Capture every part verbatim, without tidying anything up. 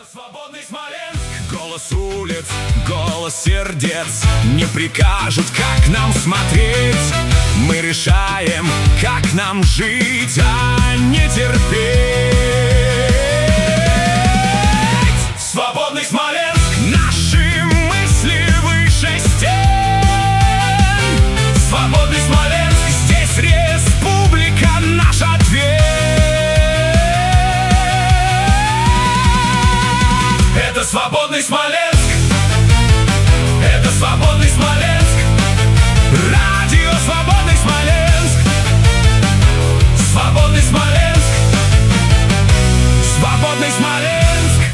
Свободный Смоленск, голос улиц, голос сердец не прикажут, как нам смотреть. Мы решаем, как нам жить, а не терпеть. Свободный Смоленск, наши мысли выше стен. Свободный Смоленск, здесь республика наш ответ. Это свободный Смоленск, это свободный Смоленск, радио Свободный Смоленск, свободный Смоленск, свободный Смоленск.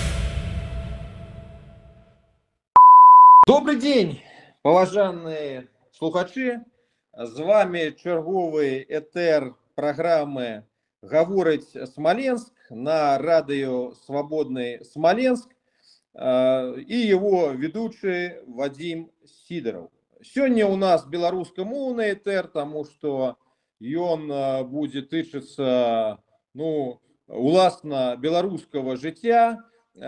Добрый день, поважанные слухачі. З вами черговий етер програми «Говорить Смоленск» на радио «Свободный Смоленск» и его ведущий Вадим Сидоров. Сегодня у нас белорусскомовный этер, потому что он будет тычиться, ну, уласна белорусского життя.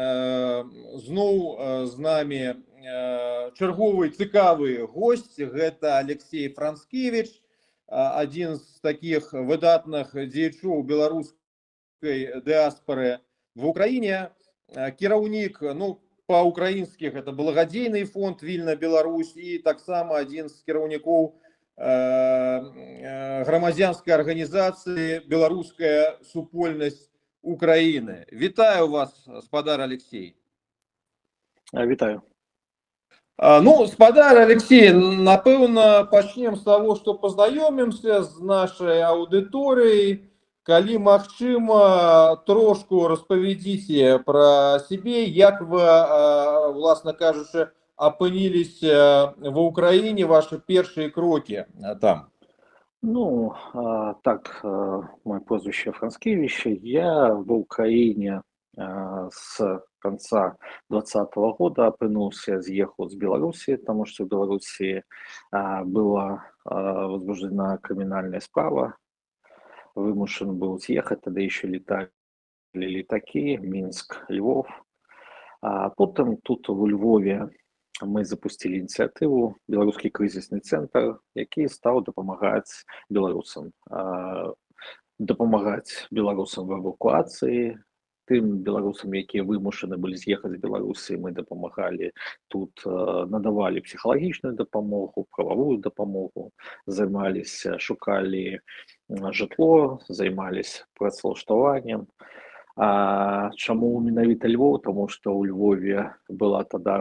Зноў з намі чарговы цікавы госць, гэта Алексей Францкевич, адзін з таких выдатных дзеячоў беларускай дыаспоры в Украине, кіраўнік, ну, па-украінскіх это благадзейны фонд Вільна Беларусь і таксама адзін з кіраўнікоў грамадзянскай арганізацыі «Беларуская супольнасць Украины». Вітаю вас, спадар Алексей. Вітаю. Ну, спадар Алексей, напэўна, пачнем з таго, што пазнаёмімся з нашай аўдыторыяй. Калі магчыма, трошку распавядзіце пра сябе, як вы, власна кажучы, апыніліся ва Ўкраіне, ваши першыя крокі там. Ну, так, мое прозвище Францкевич. Я в Украине с конца двадцатого года опынулся, съехал с Беларуси, потому что в Беларуси была возбуждена криминальная справа. Вымушен был съехать, тогда еще летали летаки, Минск, Львов. А потом тут в Львове мы запустили инициативу «Белорусский кризисный центр», який стал допомагать белорусам. Допомагать белорусам в эвакуации, тим белорусам, які вимушені були з'їхати з Білорусі, ми допомагали тут, надавали психологічну допомогу, правову допомогу, займалися, шукали житло, займалися працевлаштуванням. А чому менавіта Львов? Тому що у Львові була тоді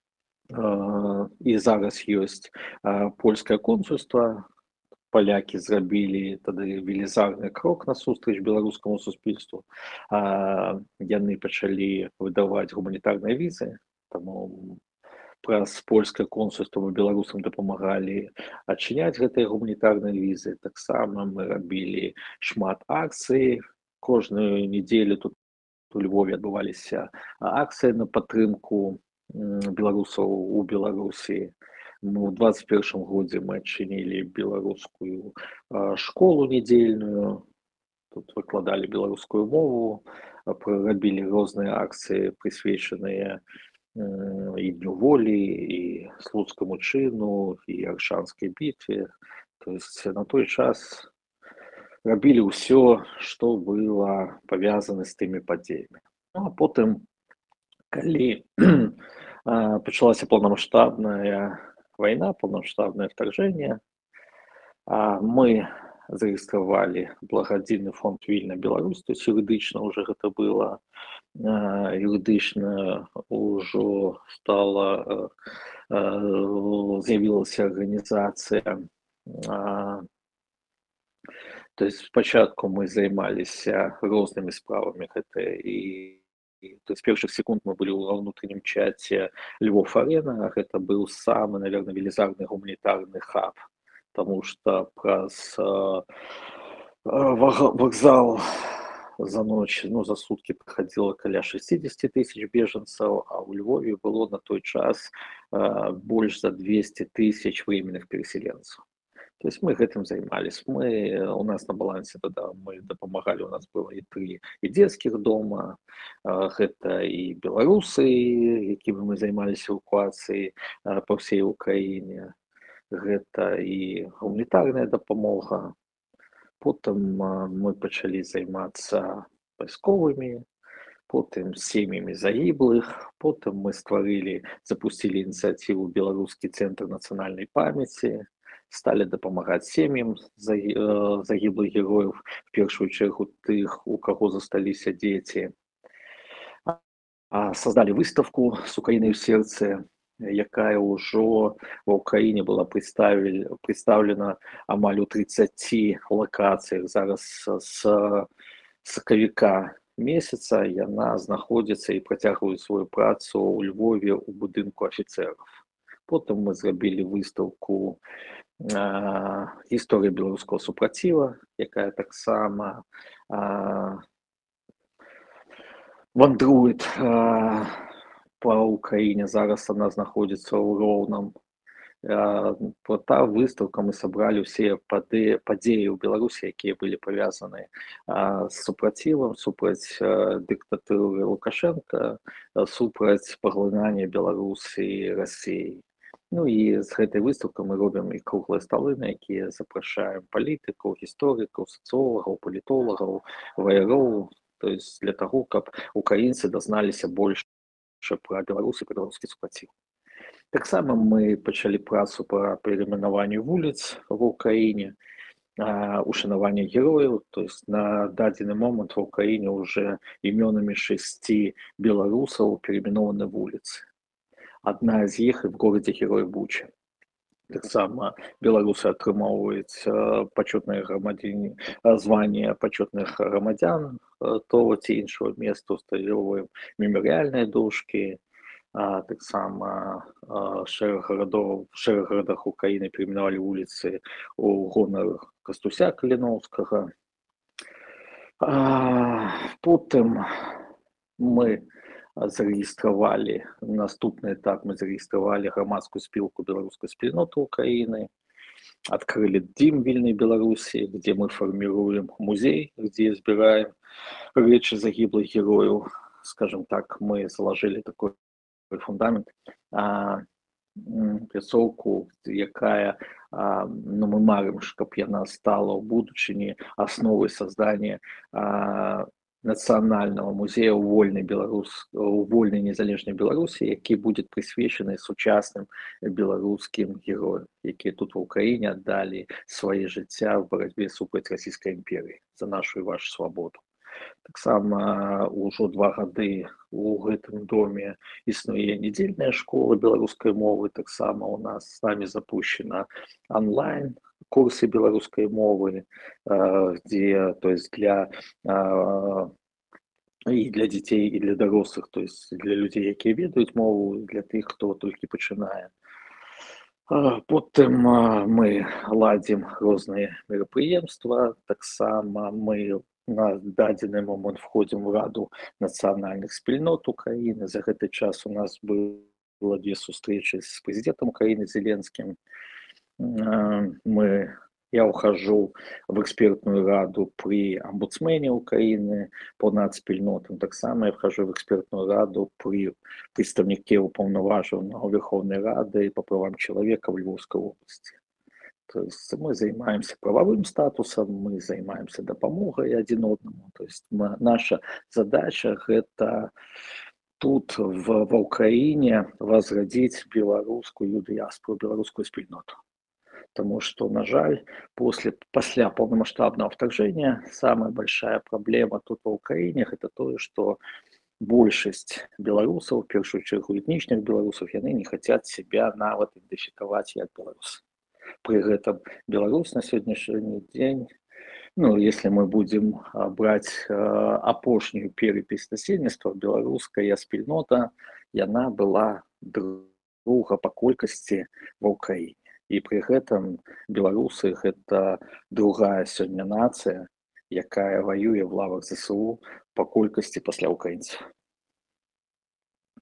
і зараз ёсць польскае консульство. Поляки зрабілі тады велізарны крок насустрач беларускаму суспільству. Яны пачалі выдаваць гуманітарныя візы, таму праз польскае консульство мы беларусам дапамагалі адчыняць гэтыя гуманітарныя візы. Таксама мы рабілі шмат акцый. Кожную нядзелю тут у Львове адбываліся акцыі на падтрымку беларусаў у Беларусі. Ну, в двадцать первом году мы отчинили белорусскую э, школу недельную, тут выкладали белорусскую мову, прорабили разные акции, присвященные э, и Дню воли, и Слуцкому чину, и Аршанской битве. То есть на той час робили все, что было повязано с теми подеями. Ну, а потом, коли э, началась полномасштабная война, полномасштабное вторжение, мы зарегистрировали благодійний фонд «Вільна Білорусь», то есть юридично уже это было, юридично уже стала, з'явилась организация. То есть спочатку мы займалися розними справами, это и то есть с первых секунд мы были во внутреннем чате Львов-Арена. Это был самый, наверное, велизарный гуманитарный хаб, потому что праз э, вокзал за ночь, ну, за сутки проходило каля шестьдесят тысяч беженцев, а у Львове было на той час э, больше за двести тысяч временных переселенцев. То есть мы гэтым займались. Мы, у нас на балансе тогда мы дапамагалі, у нас было і тры і дзецкіх дома, а, гэта і беларусы, якімі мы займаліся эвакуацыяй а, па ўсей Украіне. Гэта і гуманітарная дапамога. Потым а, мы пачалі займацца вайсковымі, потым сем'ямі загіблых, потым мы стварылі, запусцілі ініцыятыву беларускі цэнтр нацыянальнай памяці, сталі дапамагаць сем'ям загі- э, загіблых герояў, в першую чаргу тых, у каго засталіся дзеці. А создали выставку с Украиной в сердце, якая ўжо ва ўкраіне была представлена, представлена амаль у тридцати локациях. Зараз с сакавіка месяца яна знаходзіцца і працягвае сваю працу ў Львове у будынку афіцеров. Потым мы зрабілі выставку а, гісторыя беларускага супраціва, якая таксама а, вандрует а, по Украине. Зараз она знаходится ў Роўным. А, по та выставка мы собрали все паде- падзеі ў Беларусі, якія былі павязаны а, з супрацівам, супраць а, дыктатуры Лукашенко, а, супраць паглынання Беларусі Расіі. Ну і з гэтай выставкай мы робім і круглыя сталы, на якія запрашаем палітыкаў, гісторыкаў, сацыолагаў, палітолагаў, ваяроў, то есть для таго, каб украінцы дазналіся больш пра беларусы, пра беларускі супраціў. Таксама мы пачалі працу па перайменаванню вуліц ва ўкраіне, а, ушанаванне герояў, то есть на дадзены момант ва ўкраіне уже імёнамі шасці беларусаў перайменованы вуліцы. Одна з іх в горадзе Герой Буча. Таксама беларусы атрымоўваюць а, пачётнае грамадзяне, а, званне пачётных грамадзян а, того ці іншого места, усталёўваем мемарыяльныя дошкі, а, таксама а, шэраг гарадоў, шэраг гарадах Украіны перайменавалі вуліцы у гонар Кастуся Каліноўскага. А, потым мы зарэгістравалі, наступны этап мы зарэгістравалі грамадскую спілку беларускай спільноты Украіны, открыли Дім вільнай Беларусі, где мы формируем музей, где збираем речи загиблых героев. Скажем так, мы заложили такой фундамент, а, пляцоўку, якая, а, ну, мы марым, каб яна стала ў будучыні асновай создания а, нацыянального музея ў вольнай Беларус, у вольнай незалежнай Беларусі, які будзе прысвечаны сучасным беларускім героям, якія тут ва ўкраіне аддалі свае жыцця ў барацьбе супраць расійскай імперыі за нашу і вашу свабоду. Таксама ўжо два гады у гэтым доме існуе нядзельная школа беларускай мовы, таксама у нас з намі запущена онлайн курсы беларускай мовы, где, то есть для і для дзяцей, і для дарослых, то есть для людзей, якія ведаюць мову, для тых, хто толькі пачынае. Потым мы ладзім розныя мерапрыемствы, таксама мы на дадзены момант входзім у раду нацыянальных спільнот Украіны. За гэты час у нас было две сустрэчы з прэзідэнтам Украіны Зеленскім. Мы, я ухожу в экспертную раду при омбудсмене Украины по нацспільнотам. Таксама я вхожу в экспертную раду при представнике уполноваженного Верховной Рады по правам человека в Львовской области. То есть мы занимаемся правовым статусом, мы занимаемся допомогой один одному. То есть мы, наша задача это тут в, в Украине возродить белорусскую диаспору, белорусскую спільноту. Потому что, на жаль, после, после полномасштабного вторжения самая большая проблема тут в Украине это то, что большасць белорусов, в первую очередь этничных белорусов, они не хотят себя нават идентификовать как белорусы. При этом Беларусь на сегодняшний день, ну, если мы будем брать э, апошнюю перепись насельніцтва, беларуская спільнота, яна была друга по колькасці в Украине. И при этом белорусы это другая сегодня нация, якая воюе в лавах ЗСУ по колькасці пасля украінцаў.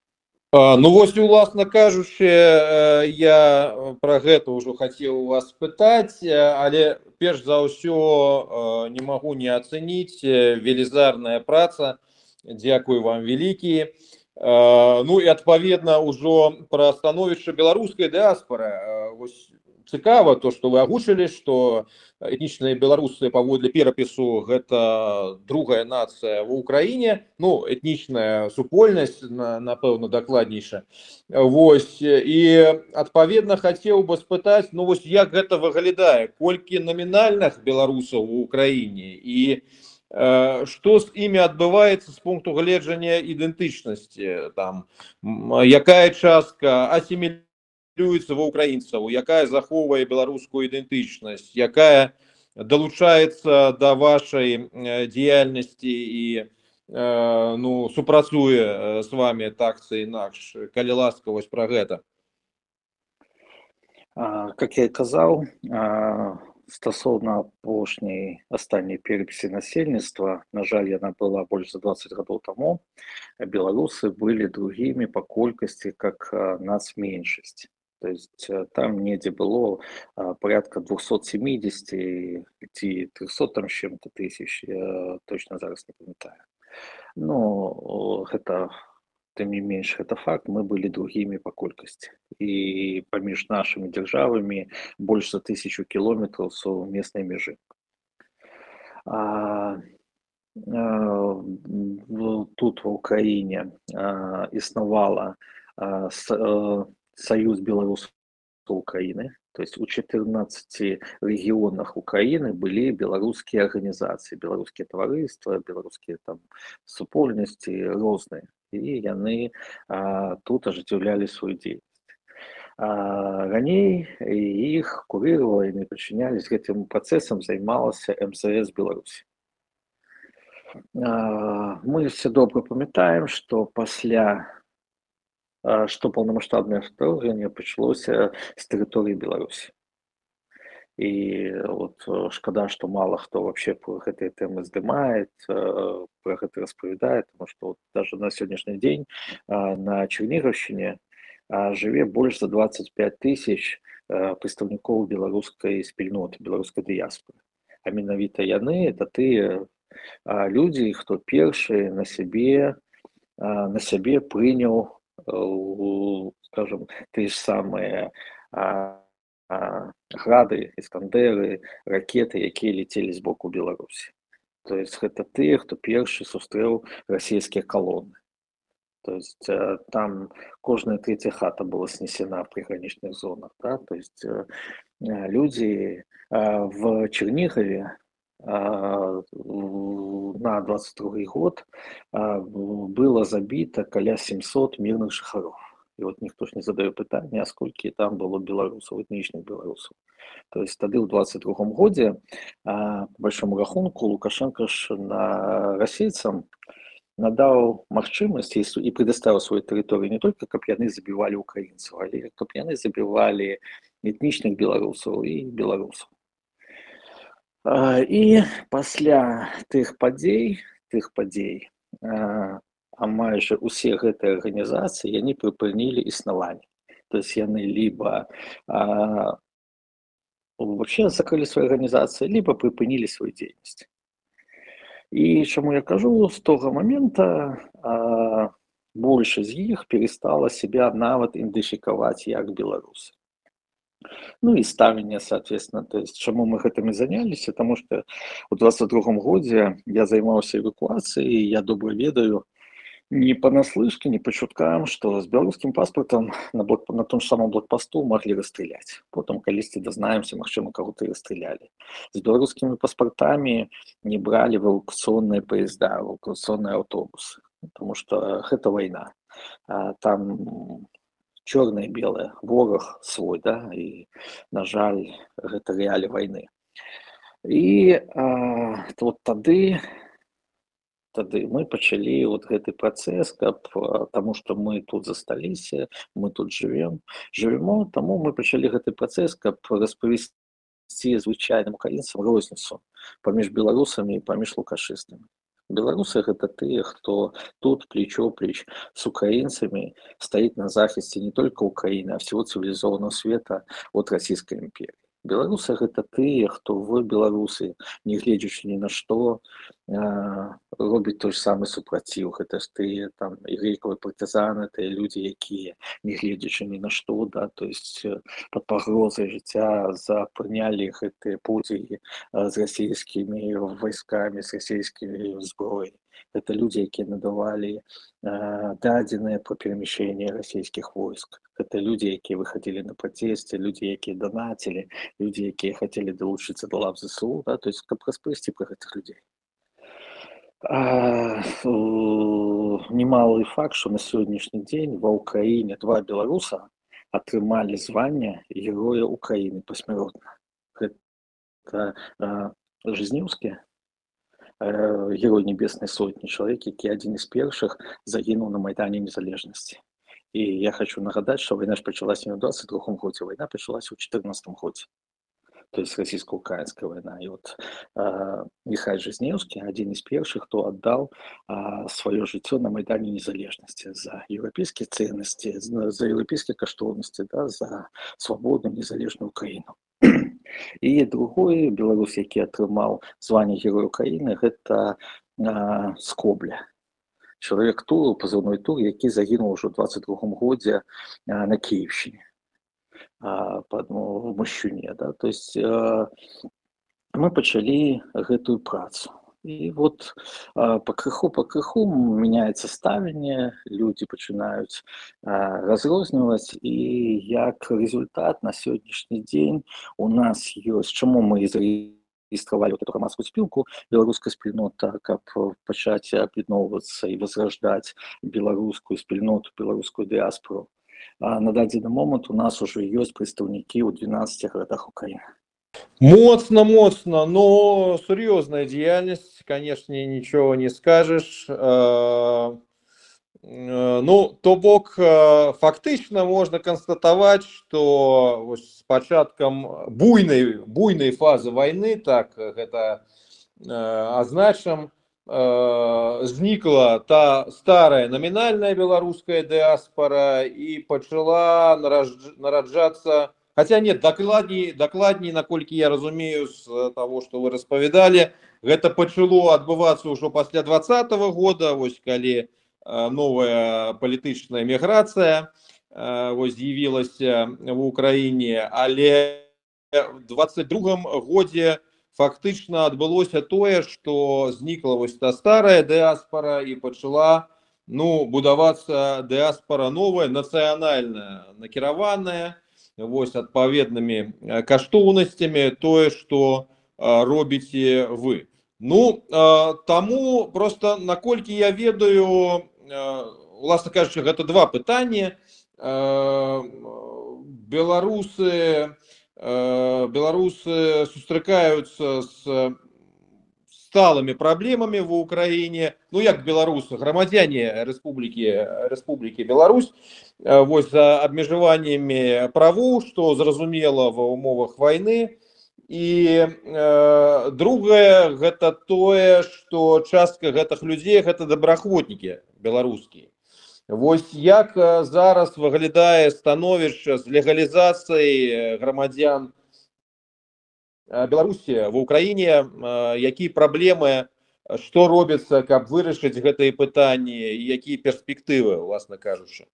А, Ну вось, уласна кажучы, э, я пра гэта ўжо хацеў у вас спытаць, э, але перш за ўсё э, не магу не ацэніць э, велізарная праца. Дзякуй вам вялікі. Э, Ну і адпаведна ўжо пра становішча беларускай дыаспары. Э, Вось цікава то, што вы агучылі, што этнічныя беларусы паводле перапісу гэта другая нацыя в Украіне, ну этнічная супольнасць, на- напэўна дакладнейша. Вось і адпаведна хацеў бы спытаць, ну вось як гэта выглядае, колькі намінальных беларусаў у Украіне і э, што з імі адбываецца з пункту гледжання ідэнтычнасці, там м, якая частка асімілюецца ва украінцаў, якая захоўвае беларускую ідэнтычнасць, якая далучаецца да вашай э, дзейнасці і э, ну супрацуе э, з вами так ці інакш, калі ласка, вось пра гэта. А, Как я і казаў, а, стасоўна апошняй астатняй перапіси насельніцтва, на жаль, яна была больш за двадцать гадоў таму, беларусы былі другімі па колькасці как а, нацменшасць. То есть э, там недзе было а, порядка двухсот семидесяти ці трёхсот там з чым-то тысяч, я точно зараз не памятаю. Ну, гэта тым не менш, гэта факт, мы былі другімі па колькасці. І паміж нашымі дзяржавамі больш за тысячу кіламетраў сумеснай мяжы. А, а, в- Тут ва ўкраіне а, існавала а, с- а, саюз беларусаў Украины, то есть у четырнадцати регионах Украины были белорусские организации, белорусские товариства, белорусские там супольности розныя, і яны а, тут ажыццяўлялі сваю дзейнасць. А, раней іх курыравала і не падчынялись гэтым працэсам займалася эм зэ эс Беларусі. А, Мы все добра памятаем, што пасля а, што паўнамаштабнае вторгненне пачалося з тэрыторыі Беларусі. І от э, шкада, што мала хто вообще про гэтыя тэмы здымае, э, пра гэта распавядае, тому што вот даже на сённяшні дзень а, на Чернігаўшчыне а, жыве больш за двадцать пять тысяч э, прадстаўнікоў беларускай спільноты, беларускай дыяспоры. А менавіта яны это тыя а, людзі, хто першы на сябе а, на сябе прыняў, э, скажем, тыя ж самыя а, а, грады, іскандеры, ракеты, якія ляцелі з боку Беларусі. То есть гэта тыя, хто першы сустрэў расійскія калоны. То есть э, там кожная третья хата была снесена в приграничных зонах. Да? То есть э, э, люди э, в Чернигове э, в- на двадцать другой год э, было забито каля семьсот мирных жыхароў. І от ніхто ж не задае пытання, а сколькі там было беларусаў, этнічных беларусаў. То есть тады ў двадцать другом годзе, а, по большому рахунку, Лукашенко ж на расейцам надаў магчымасць і су- і прадставіў сваю тэрыторыю не толькі, каб яны забівалі украінцаў, але каб яны забівалі этнічных беларусаў і беларусаў. А, І пасля тых падзей, тых падзей, а, амаль жа ўсе гэтыя арганізацыі, яны прыпынілі існаванне. То есть яны либо а, вообще закрыли свои организации, либо припынили свою деятельность. И чему я кажу, с того момента а, больше из них перестала себя нават ідэнтыфікаваць як беларусы. Ну и ставление, соответственно, то есть чему мы гэтым і заняліся, потому что у двадцать другом годзе я займаўся эвакуацыяй, я добра ведаю, не понаслышке, не по чуткам, что с белорусским паспортом на, блок, на том же самом блокпосту могли расстрелять. Потом, калісьці дазнаемся, магчыма, кого-то и расстреляли. С белорусскими паспортами не брали эвакуационные поезда, эвакуационные автобусы, потому что это война. А там черное и белое, ворог свой, да, и, на жаль, это реалии войны. И а, вот тады тады мы пачалі вот гэты працэс, каб таму што мы тут засталіся, мы тут жывем, жывемо, таму мы пачалі гэты працэс, каб распавесці звычайным украінцам розніцу паміж беларусамі і паміж лукашыстамі. Беларусы гэта тыя, хто тут плечо-плеч с украинцами стоит на захисте не только Украины, а всего цивилизованного света от Российской империи. Беларусы гэта тыя, хто вы, беларусы, не гледзячы ні на што, робіць той же самы супраціў. Гэта ж тыя там ігрекавыя партызаны, тыя людзі, якія не гледзячы ні на што, да, то есть под пагрозай жыцця запынялі гэтыя подзігі з расійскімі вайскамі, з расійскімі зброяй. Это люди, якія надавалі дадзеныя про перемещение расійскіх войск. Это люди, якія выходили на протесты, люди, якія донатили, люди, якія хотели долучиться до лав ЗСУ, да, то есть каб распрысці про гэтых людей. А, немалый факт, что на сегодняшний день ва Украине два белоруса атрымалі звание Героя Украины посмяротна. Это а, Жизнеўскі, Герой Небесной Сотни, человек, який один из первых загинул на Майдане Незалежности. И я хочу нагадать, что война началась не в двадцать другом году, война началась в четырнадцатом году. То есть российско-украинская война. И вот э, Михаил Жизнеўскі, один из первых, кто отдал э, свое жыццё на Майдане Незалежности за европейские ценности, за, за европейские каштоўнасці, да, за свободную незалежную Украину. И другой беларус, які атрымаў звание Героя Украины, гэта э, Скобля. Чалавек Тур, пазыўной Тур, які загінуў ужо ў двадцать другом годзе э, на Киевщине. Под ну, Мощуне, да, то есть э, мы пачалі гэтую працу. И вот э, пакрыху пакрыху меняется ставленне, люди пачынаюць э, разрозніваць, и як результат на сегодняшний день у нас есть, чему мы и зарегистрировали вот эту грамадскую спілку беларуская спільнота, каб пачаць аб'ядноўвацца и возрождать беларускую спільноту, беларускую диаспору. А на дадзены момент у нас уже есть представники в двенадцати городах Украины. Моцно, моцно, но серьезная деятельность, конечно, ничего не скажешь. Ну, то бок, фактично можно констатовать, что с початком буйной, буйной фазы войны, так это означим, знікла та старая номинальная белорусская диаспора и пачала нараджаться, хотя нет, докладней, докладней, наколькі я разумею с того, что вы распавядали, гэта пачало адбывацца ўжо пасля двадцатого года, вось калі новая палітычная міграцыя вось з'явілася в Украине, але в двадцать другом годзе фактично адбылося тое, што знікла вось та старая дыаспора і пачала ну, будавацца дыаспора новая, нацыянальная, накіраваная вось адпаведнымі каштоўнасцямі тое, што робіце вы. Ну, таму просто наколькі я ведаю, уласна кажучы, гэта два пытанні. Беларусы беларусы сустракаюцца с сталыми проблемами в Украине, ну як беларусы, громадяне республики, республики Беларусь, вось за абмежаваннями правоў, что зразумела в умовах войны. И э, другое, гэта тое, что частка гэтых людей гэта добраахвотнікі беларускія. Вось як зараз выглядае становішча з легалізацыяй грамадзян Беларусі в Украине, якія праблемы, што робіцца, каб вырашыць гэтыя пытанні, якія перспектывы, уласна кажучы?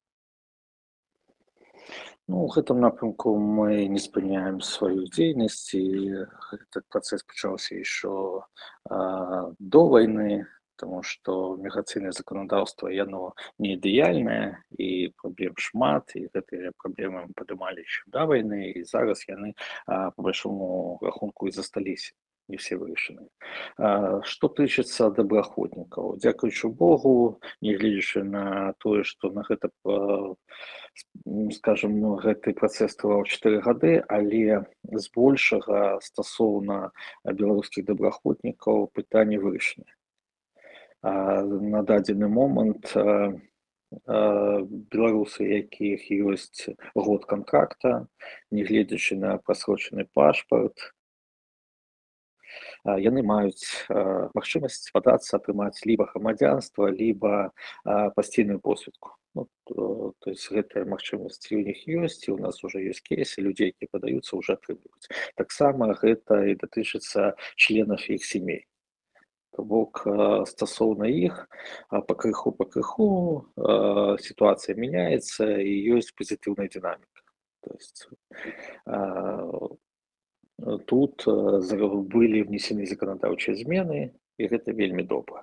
Ну, в этом напрямку мы не спыняем свою дзейнасць, и этот процесс пачаўся еще а, до войны, потому что міграцыйнае законодаўства яно не ідэальнае, і праблем шмат, і гэтыя праблемы мы падымалі еще до войны, і зараз яны а, по большому рахунку і засталіся, не все вырашаны. А, што тычыцца добраахвотнікаў, дзякуючы Богу, нягледзячы на тое, што на гэта, скажем, гэты працэс трываў чатыры гады, але збольшага стасоўна беларускіх добраахвотнікаў пытанне вырашаны. На дадзены момант беларусы, якіх ёсць год контракта, нягледзячы на прасрочаны пашпарт, яны маюць магчымасць падацца, атрымаць либо грамадзянства, либо пасційную посведку. Ну, то, то есть гэтая магчымасць у них ёсць, і у нас уже ёсць кейсы людзей, які падаюцца, уже атрымліваюць. Таксама гэта і датычыцца членаў іх сямей. То бок стасоўна іх пакрыху пакрыху сітуацыя мяняецца і ёсць пазітыўная дынаміка. То есть тут былі внесены заканадаўчыя змены, і гэта вельмі добра.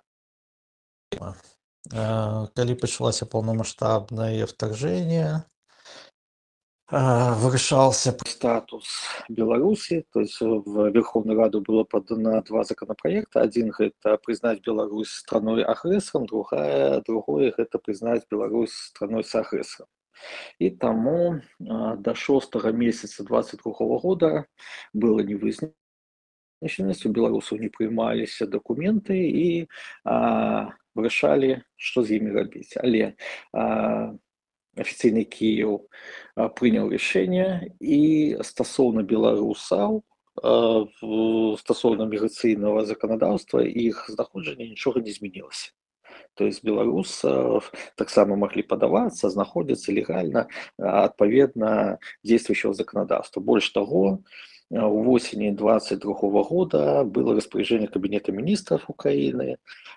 Калі пачалася паўнамаштабнае вторжение, вырашался статус Беларуси, то есть в Верховную Раду было подано два законопроекта. Один — это признать Беларусь страной-агрессором, другая, другое — это признать Беларусь страной с агрессором. И тому до шостого месяца двадцать другого года было не выяснено, у белорусов не принимались документы и а, решали, что с ними робить. Але а, официальный Киев а, принял решение, и стосовно белорусов, а, стосовно миграционного законодательства, их знаходження ничего не изменилось. То есть белорусов так само могли подаваться, находятся легально, отповедно действующего законодательства. Больше того, в осени двадцать другого года было распоряжение Кабинета министров Украины,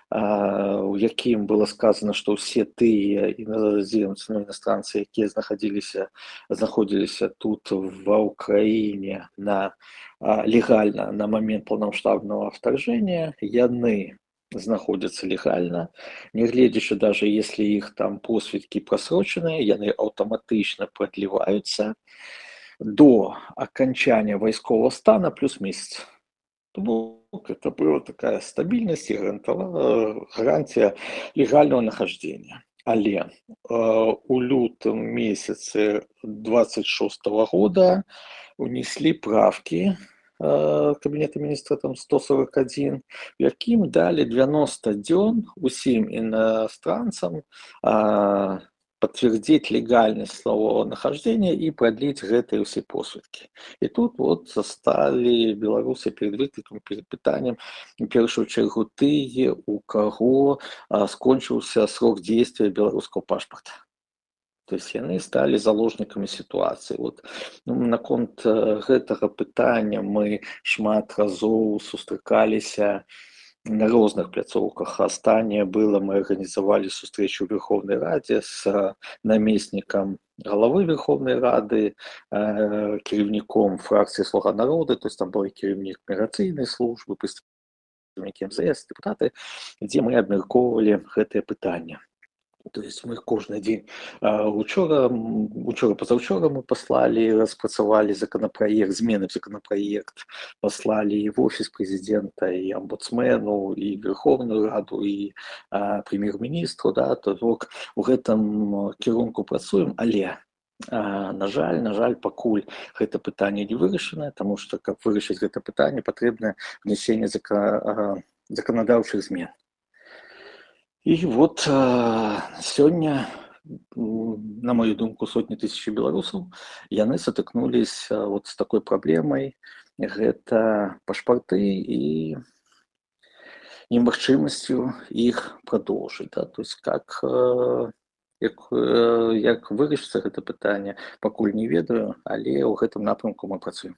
у яким было сказано, что все тыя иноземцы, ну, иностранцы, які знаходились, находились тут в Украине на, легально на момент полномасштабного вторжения, яны знаходятся легально, нягледзячы даже если их там посведки просроченные, яны автоматично продлеваются до окончания войскового стана плюс месяц. Это была такая стабильность и гарантия легального нахождения. Але э, у лютом месяце двадцать шестого года унесли правки Кабінета міністра там сто сорок один, в яким дали девяносто дзён усім иностранцам а, подтвердить легальность своего нахождения и продлить гэтые все посведки. И тут вот застали белорусы перед выкликом, перед питанием, в первую очередь тые, у кого а, скончился срок действия белорусского паспорта. То есть яны стали заложниками ситуации. Вот, ну, наконт гэтага пытання мы шмат разоў сустракаліся на розных пляцоўках. Астатняе было, мы организовали сустрэчу в Верховной Раде с намеснікам головы Верховной Рады, э, кіраўніком фракции «Слуга народа», то есть там был кіраўнік міграцыйнай службы, прадстаўнікі эм зэ эс, депутаты, где мы абмяркоўвалі гэтае пытанне. То есть мы каждый день, учора, учора, позавчора мы послали, распрацавали законопроект, змены в законопроект, послали и в офис президента, и омбудсмену, и в Верховную Раду, и а, премьер-министру, да, то в этом кірунку працуем, але а, на жаль, на жаль, пакуль гэта пытанне не вырашанае, тому что, каб вырашыць гэта пытанне, патрэбна внесение закон, законодаўчых змен. И вот э, сегодня, на мою думку, сотни тысяч белорусов, яны сутыкнулись э, вот с такой проблемой. Это пашпарты и немагчымасцю их продолжить. Да? То есть как, э, як, э, як вырашыцца гэта пытанне, пакуль не ведаю, але ў гэтым напрямку мы працуем.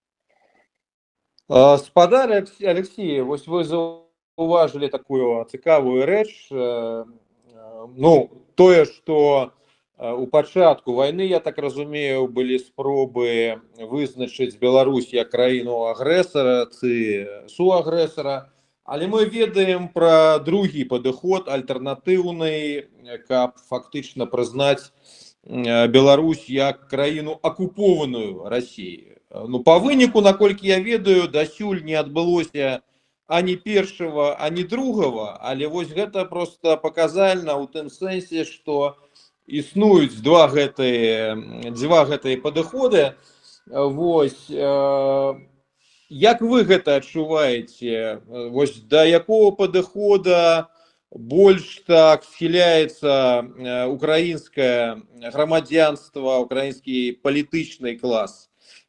Спадар Алексей, вось вы уважили такую цікавую рэч, ну, тое, што у пачатку вайны, я так разумею, былі спробы вызначыць Беларусь як краіну агрэсара ці суагрэсара, але мы ведаем пра другі падыход, альтэрнатыўны, каб фактычна прызнаць Беларусь як краіну акупованую Расіяй. Ну, па выніку, наколькі я ведаю, дасюль не адбылося ані першого, ані другого, але вось гэта просто паказальна ў тым сэнсе, што існуюць два гэтыя, два гэтыя падыходы. Вось, э, як вы гэта адчуваеце? Вось да якого падыхода больш так схіляецца украінскае грамадзянства, украінскі палітычны клас?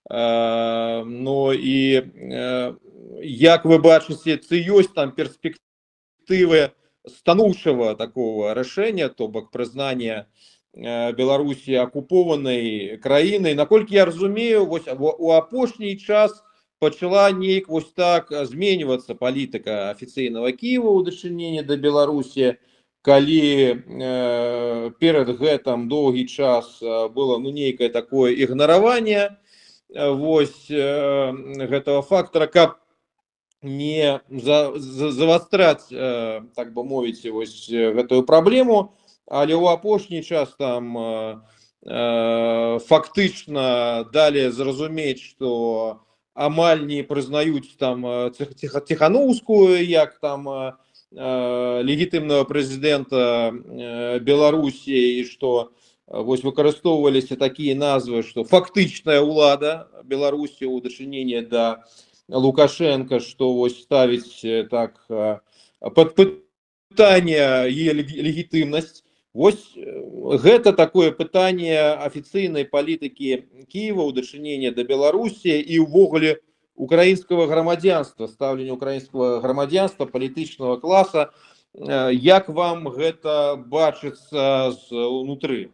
Ну і як вы бачыце, ці ёсць там перспектывы станоўчага такого рашэння, то бок прызнання Беларусі акупованай краінай? Наколькі я разумею, вось у апошні час пачала неяк вось так зменьвацца палітыка афіцыйнага Кіева ў дачыненні да Беларусі, калі э, перад гэтым доўгі час было ну нейкае такое ігнараванне вось э, гэтага фактора, каб не за, за, завастраць, э, так бы мовіць, вось гэтую праблему, але ў апошні час там э, э, фактычна далі зразумець, што амаль не прызнаюць там Ціханаўскую як там э, легітымнага прэзідэнта э, Беларусі, і што вось выкарыстоўваліся такія назвы, што фактычная ўлада Беларусі ў дачыненні да Лукашенко, што вось ставіць так пад пытанне яе легітымнасць. Вось гэта такое пытанне афіцыйнай палітыкі Кіева ў дачыненні да Беларусі і ўвогуле украінскага грамадзянства, стаўлення украінскага грамадзянства, палітычнага класа. Як вам гэта бачыцца знутры?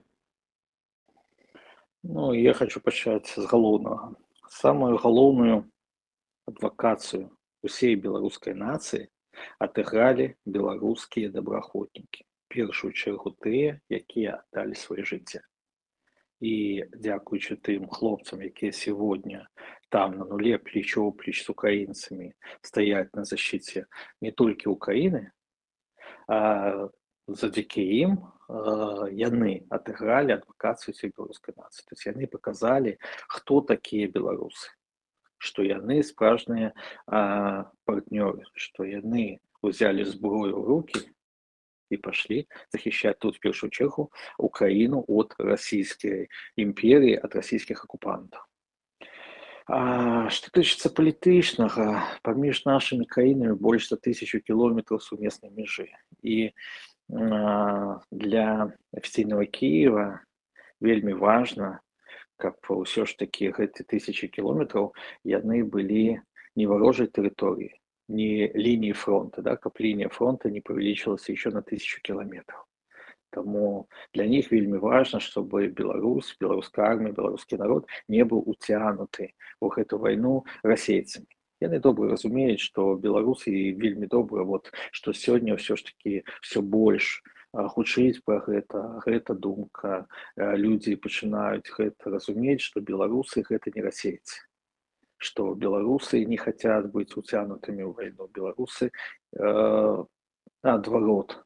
Ну, я хочу пачаць з галоўнага. Самую галоўную адвакацыю усей беларускай нацыі адыгралі беларускія добраахвотнікі. Першую чергу тыя, якія аддалі сваё жыцця. І дзякуючы тым хлопцам, якія сегодня там на нуле плечо-плеч з украінцамі стаяць на защіце не толькі Украіны, а завдяки ім яны адыгралі адвакацыю усей беларускай нацыі. То есть яны паказалі, хто такія беларусы, што яны справжныя партнёры, што яны ўзялі зброю ў рукі и пошли захищать тут в первую чергу Украину от Российской империи, от российских оккупантов. А что тычыцца палітычнага, паміж нашими краінамі больш за тысячу километров сумеснай межы. И а, для афіцыйнага Киева вельмі важно, каб ўсё ж таки гэты тысячи километров яны былі не варожай тэрыторыі, не линии фронта, да, каб линия фронта не увеличилась еще на тысячу километров. Тому для них вельми важно, чтобы Беларусь, белорусская армия, белорусский народ не был утянуты в эту войну российцами. Яны добра разумеюць, что беларусы вельми добра, вот, что сегодня все ж таки все больше гучыць про гэта, гэта думка, люди пачынаюць гэта разумець, что беларусы гэта не российцы, что белорусы не хотят быть утянутыми в войну. Белорусы, э, наоборот,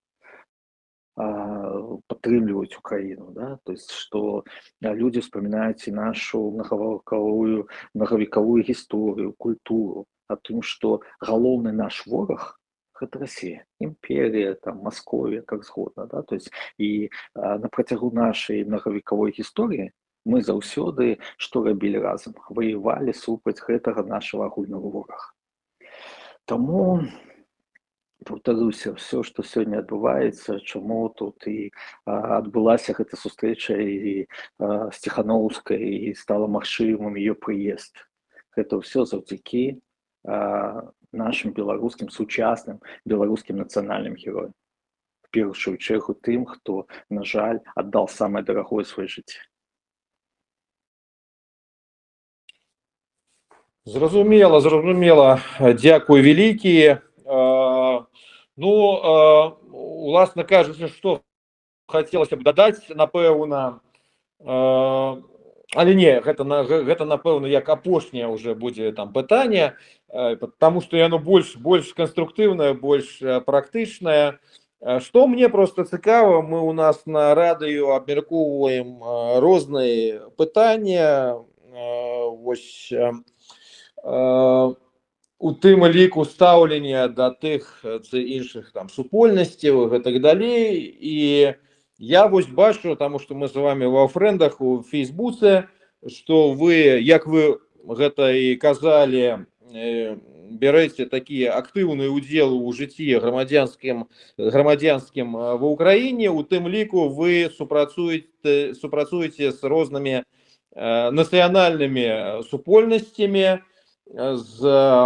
э, подтримливают Украину. Да? То есть, что люди вспоминают и нашу многовековую, многовековую историю, культуру, о том, что головный наш ворог – это Россия, империя, там, Московия, как згодна. Да? То есть, и э, на протягу нашей многовековой истории мы заўсёды што рабілі разам, воевали супраць гэтага нашего агульнага ворага. Таму, повторюся, все, што сёння адбываецца, чаму тут і адбылася гэта сустрэча і з Ціханаўскай і стала магчымым ее прыезд. Гэта ўсё завдзякі нашим беларускім сучасным беларускім нацыянальным героям. В першую чергу тым, хто, на жаль, аддал самае дарагое сваё жыццё. Зразумела, зразумела. Дзякуй вялікі. Ну, уласна кажучы, што хацелася б дадаць, напэўна, але не, гэта, гэта напэўна, як апошняе уже будзе там пытанне, потому што яно больш, больш канструктыўнае, больш практычнае. Што мне просто цікава, мы у нас на радыё абмяркоўваем розныя пытанні, вось, у тым ліку стаўлення да тых ці іншых там супольнасцяў і так далей. І я вось бачу, таму што мы з вами ва фрэндах у Фейсбуце, што вы, як вы гэта і казалі, бярэце такі актыўны ўдзел у жыцці грамадзянскім грамадзянскім ва Ўкраіне, у тым ліку вы супрацуеце супрацуеце з рознымі нацыянальнымі супольнасцямі, з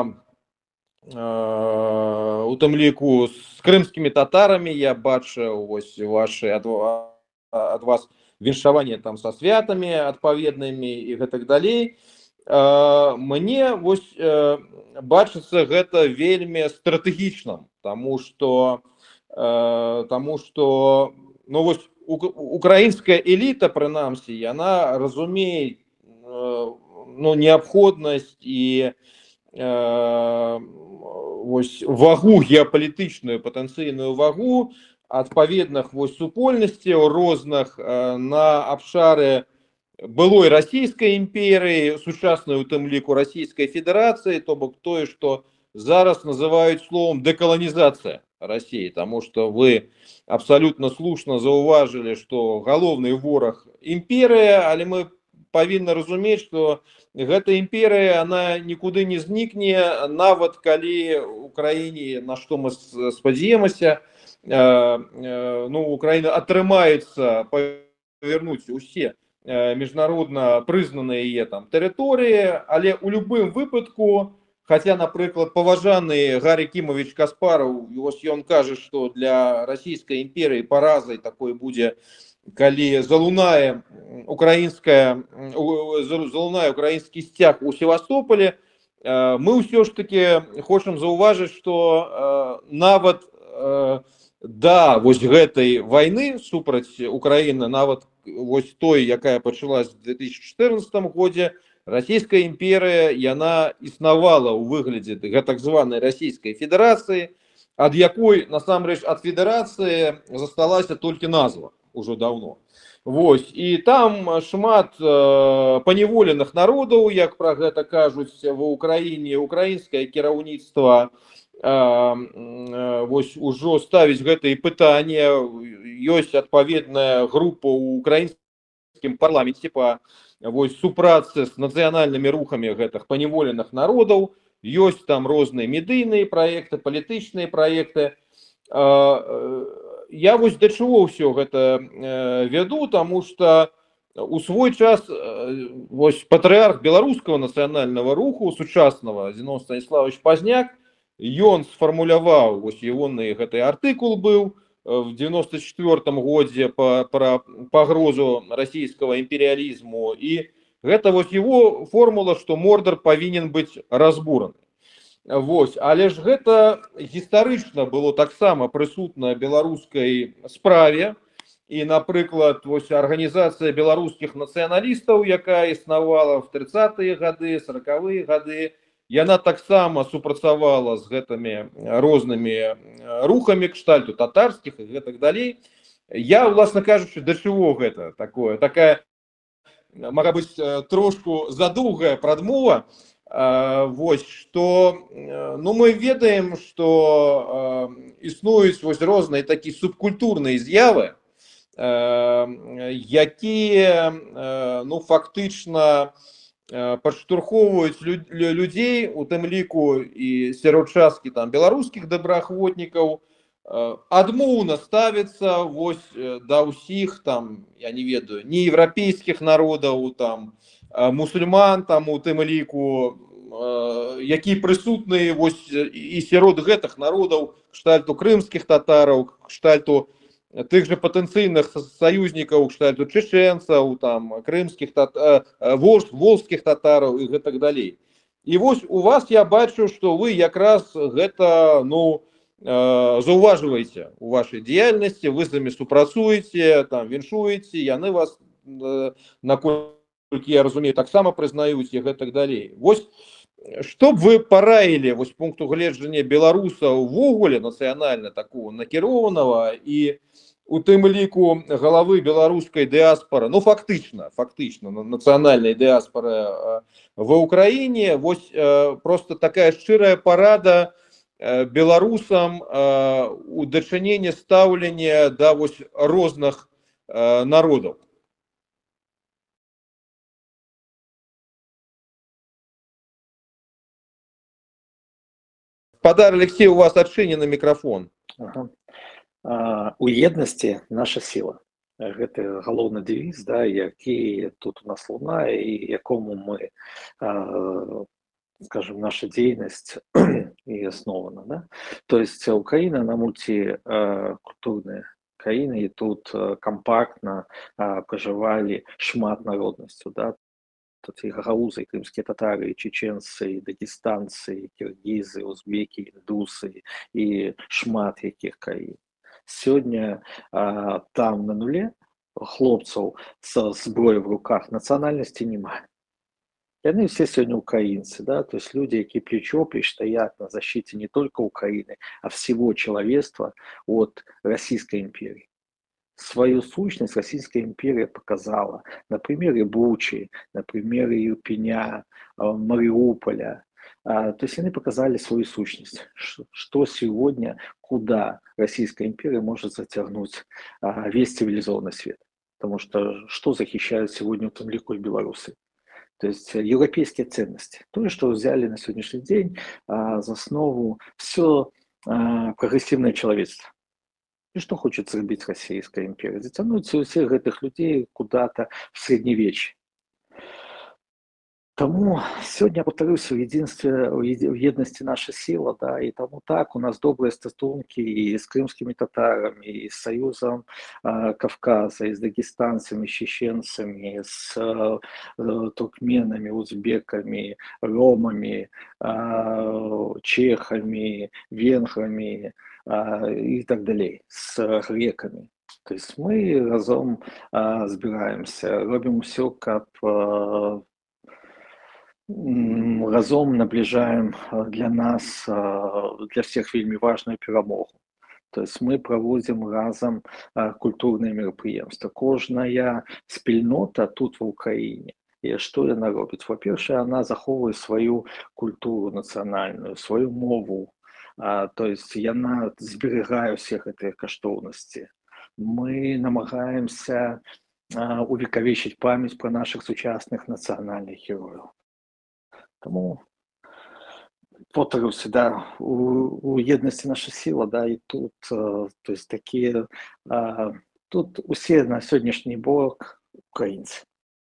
у тым ліку з крымскімі татарамі. Я бачыў вось ваши ад, ад вас віншаванне там са святамі адпаведнымі і гэтак далей. Мне вось бачыцца гэта вельмі стратэгічным, таму што таму што ну вось украінская эліта, прынамсі, яна разумее ну неабходнасць і вось вагу геапалітычную, патэнцыйную вагу адпаведных вось супольнасцяў розных на абшары былой расійскай імперыі, сучаснай у тым ліку расійскай федэрацыі, то бок тое, што зараз называюць словом дэкаланізацыя России, таму што вы абсалютна слушна заўважылі, што галоўны вораг імперыя, але мы павінны разумець, што гэта імперія, она нікуды не знікне, нават калі Украіне, на што мы спадзеемся, ну, Украіна атрымаецца павернуць усе міжнародна прызнаныя яе там тэрыторыі, але ў любым выпадку, хаця, напрыклад, паважаны Гарри Кімович Каспаров, вось ён кажа, што для расійскай імперыі паразай такой будзе, калі залунае украінская залунае украінскі сцяг у Севастополі. Мы ўсё ж таки хочам заўважыць, што нават да вось гэтай вайны супраць Украіны, нават вось той, якая пачалась в две тысячи чатырнаццатым годзе, расійская імперыя, яна існавала ў выглядзе гэтак званай Расійскай Федэрацыі, ад якой насамрэч ад федэрацыі засталася толькі назва уже давно. Вось, і там шмат э, паневоленых народаў, як пра гэта кажуць ва Ўкраіне, украінскае кіраўніцтва э, э, вось ужо ставіць гэтае пытанне. Ёсць адпаведная група ў украінскім парламенце па вось супрацы з нацыянальнымі рухамі гэтых паневоленых народаў. Ёсць там розныя медыйныя праекты, палітычныя праекты. Э, Я вось да чаго ўсё гэта вяду, таму што у свой час вось патрыарх беларускага нацыянальнага руху сучаснага Зінон Станіславович Пазняк, ён сфармуляваў, вось ягоны гэты артыкул быў в девяносто четвёртым годзе пра пагрозу расійскага імперыялізму, і гэта вось его формула, што Мордар павінен быць разбураны. Вось, але ж гэта гістарычна было таксама прысутна беларускай справе, і, напрыклад, вось арганізацыя беларускіх нацыяналістаў, якая існавала в тридцатыя гады, сорокавыя гады, яна таксама супрацавала з гэтымі рознымі рухамі кшталту татарскіх і гэтак далей. Я, власна кажучы, да чаго гэта такое? Такая, мага быць, трошку задоўгая прадмова. Вось, што ну, мы ведаем, што існуюць вось розныя такія субкультурныя з'явы, якія ну, фактычна падштурхоўваюць людзей, у тым ліку і сярод часткі там беларускіх добраахвотнікаў, адмоўна ставіцца вось да ўсіх там, я не ведаю, нееўрапейскіх народаў, там мусульман, там у тым ліку, які прысутныя вось і сярод гэтых народаў, кшталту крымскіх татараў, кшталту тых жа патэнцыйных саюзнікаў, кшталту чеченцаў, там крымскіх татар, волжскіх татараў і гэтак далей. І вось у вас я бачу, што вы якраз гэта ну заўважваеце у вашай дзейнасці, вы з імі супрацуеце, там віншуеце, яны вас наколькі я разумею, таксама прызнаюць і гэтак далей. Вось, што б вы параілі вось пункту гледжання беларуса ўвогуле нацыянальна такого накіраванага і у тым ліку галавы беларускай дыаспоры, ну фактычна, фактычна нацыянальнай дыаспоры ва Ўкраіне, вось просто такая шчырая парада беларусам у дачыненні стаўлення да вось розных народаў. Подар, Алексей, у вас отчинен микрофон. Ага. А, у едности наша сила. гэты галоўны дэвіз, да, які тут у нас лунае і якому мы, скажем, наша дзейнасць і аснована, да? То есть Украіна на мульцікультурная краіна, і тут кампактна пражывалі шмат народнасцяў, да? Тут і гагаузы, і крымскія татары, і чеченцы, і дагестанцы, і кіргізы, узбекі, індусы і шмат якіх краін. Сёння а, там на нуле хлопцаў са зброяй в руках нацыянальнасці няма. Яны все сёння украінцы, да? То есть люди, які плечо-плеч стоят на защите не только Украины, а всего человечества от Российской империи. Свою сущность Российская империя показала на примере Бучи, на примере Ирпеня, Мариуполя. То есть они показали свою сущность, что сегодня, куда Российская империя может затянуть весь цивилизованный свет. Потому что что захищают сегодня в том легко и белорусы? То есть европейские ценности. То, что взяли на сегодняшний день за основу все прогрессивное человечество. И что хочет сделать Российская империя? Затянуть всех этих людей куда-то в средневечье. Тому сегодня, повторюсь, в единстве, в едности наша сила, да, и тому так, у нас добрые стосунки и с крымскими татарами, и с Союзом э, Кавказа, и с дагестанцами, чеченцами, с э, туркменами, узбеками, ромами, э, чехами, венграми э, и так далее, с греками. То есть мы разом э, збираемся, робим все, как э, разом наближаем для нас, для всех вельмі важную перамогу. То есть мы проводим разом культурные мероприемства. Кожная спільнота тут в Украине. И что она робит? Во-первых, она заховывает свою культуру национальную, свою мову. То есть она зберегает всех этих каштоўнасці. Мы намагаемся увековечить память про наших сучасных национальных героев. Тому, повторюся, да, у, у єдності наша сила, да, і тут, то есть такі, а, тут усі на сьогоднішній бок українці.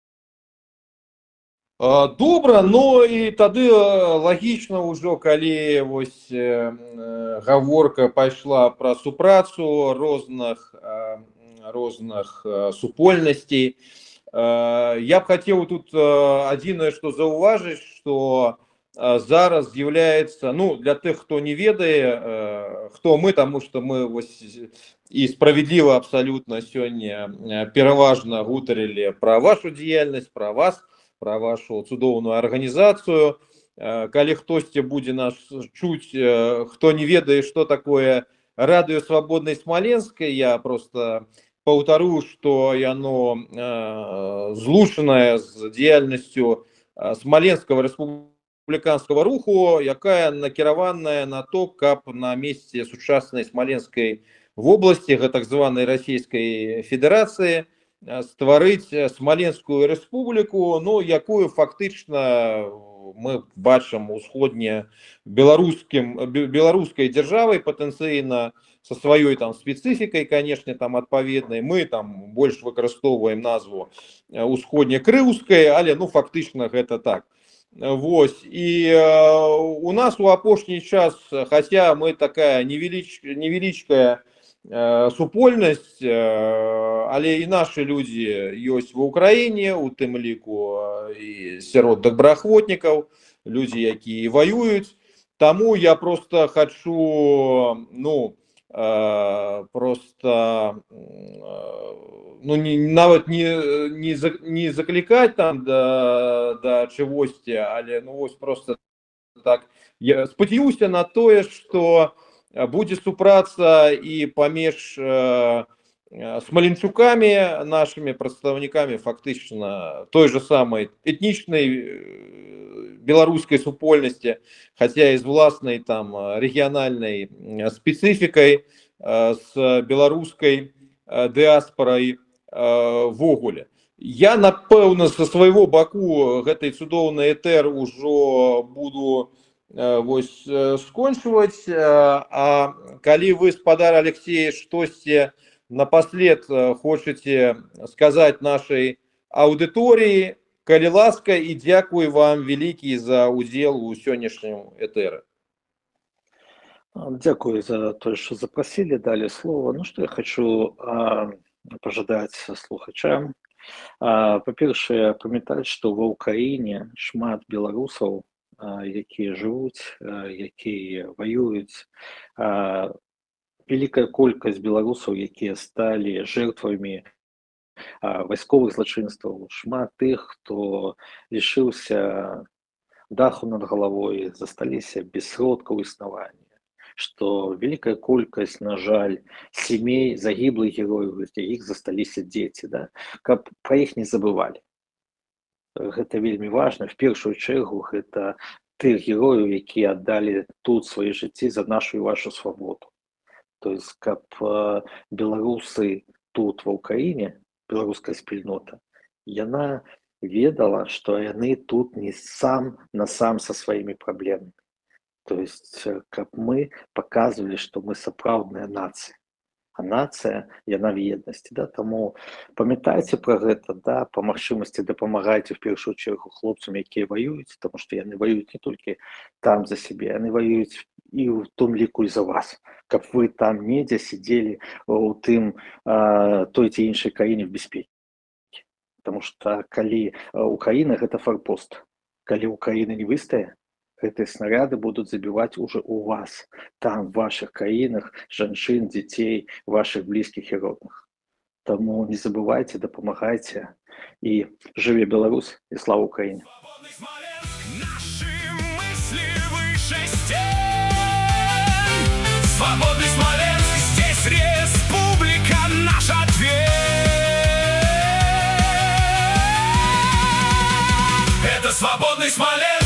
Добра, ну і тады лагічна ўжо, калі вось э, гаворка пайшла пра супрацу розных, э, розных э, супольнасцей. Я б хотел тут адзінае, што заўважыць, што зараз з'яўляецца, ну, для тых, хто не ведае, хто мы, таму што мы вось і справядліва абсалютна сёння пераважна гутарылі пра вашу дзейнасць, пра вас, пра вашу цудоўную арганізацыю. Калі хтосьці будзе нас чуць, хто не ведае, што такое радыё Свабоднай Смаленскай, я просто паўтару, што яно э, злучанае з дзейнасцю Смаленскага рэспубліканскага руху, якая накіраваная на то, каб на месцы сучаснай Смаленскай вобласці, так званай Расійскай Федэрацыі, стварыць Смаленскую рэспубліку, ну, якую фактычна мы бачым усходне беларускім беларускай дзяржавай патэнцыйна со сваёй там спецыфікай, конечно, там адпаведнай. Мы там больш выкарыстоўваем назву усходне-крыўскай, але ну фактычна гэта так. Вось, і э, у нас у апошні час, хаця мы такая невелич, невелічкая э, супольнасць, э, але і нашы людзі ёсць ва Ўкраіне, у тым ліку і сярод добраахвотнікаў, людзі, якія ваююць. Таму я просто хочу, ну, просто ну не нават не не не заклікаць там да да чагосьці, але ну вось просто так я спадзяюся на тое, што будзе супраца і паміж смаленчукамі, нашими прадстаўнікамі фактычна той же самой этнічнай беларускай супольнасці, хотя і з власнай там рэгіянальнай спецыфікай, з беларускай дыаспорай ввогуле. Я, напэўна, са свайго баку гэтай цудоўнай этэр ужо буду вось скончваць, а калі вы, спадар Алексей, штосьці напослед э, хочаце сказаць нашай аўдыторыі, калі ласка, і дзякуй вам вялікі за ўдзел у сённяшнім этэры. Дякую за то, что запросили, дали слово. Ну, что я хочу а, пожадать слухачам. А, по-перше, памятаць, что ва Украине шмат беларусаў, а, якія жывуць, а, якія воююць. А, великая колькасць беларусаў, якія стали жертвамі а, вайсковых злачынстваў, шмат тых, хто лишыўся даху над головой, засталіся без сродкаў існавання. Что великая колькасць, на жаль, семей загіблых герояў, іх засталіся дзеці, да? Каб пра іх не забывалі. Гэта вельмі важна. В першую чэргу гэта тых герояў, якія аддалі тут свае жыцці за нашу і вашу свабоду. То есть, каб беларусы тут ва Ўкраіне, беларуская спільнота, яна ведала, што яны тут не сам на сам са сваімі праблемамі. То есть, каб мы показывали, что мы сапраўдная нация. А нация, яна в еднасці, да? Таму памятайце пра гэта, да? Па магчымасці дапамагайце в першую чергу хлопцам, якія воююць, потому что яны воююць не толькі там за себе, яны воююць і ў том ліку і за вас. Каб вы там недзе сидели у тым а, той ці іншай краіне в бяспекі. Потому что калі Украина гэта форпост, калі Украина не выстае, гэтыя снаряды будут забивать уже у вас, там, в ваших краінах, жанчын, дзяцей, ваших близких и родных. Тому не забывайте, дапамагайце, и жыве Беларусь, и слава Украине! Свободный Смоленск, здесь республика, наш ответ. Это свободный Смоленск.